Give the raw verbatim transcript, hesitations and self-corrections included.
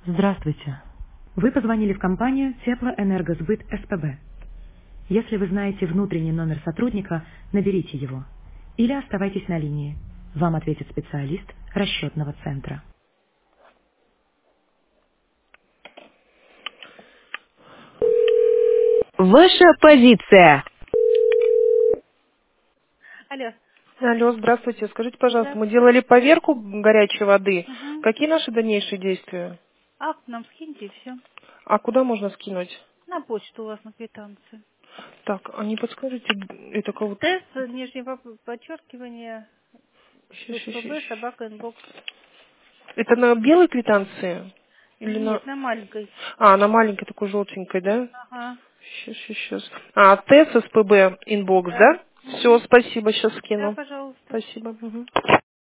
Здравствуйте. Вы позвонили в компанию Теплоэнергосбыт СПБ. Если вы знаете внутренний номер сотрудника, наберите его. Или оставайтесь на линии. Вам ответит специалист расчетного центра. Ваша позиция. Алло. Алло, здравствуйте. Скажите, пожалуйста, мы Здравствуйте. делали поверку горячей воды. Угу. Какие наши дальнейшие действия? Акт нам скиньте и все. А куда можно скинуть? На почту у вас на квитанции. Так, а не подскажете, это кого-то... Тест, нижнее по- подчеркивание, Щас, щас, щас. СПБ, собака, инбокс. Это на белой квитанции? Или на... Нет, на маленькой. А, на маленькой такой желтенькой, да? Ага. Сейчас, сейчас, сейчас. А, ТЭС, СПБ, инбокс, Да. да? Все, Угу. спасибо, сейчас Да, скину. пожалуйста. Спасибо. Мгм.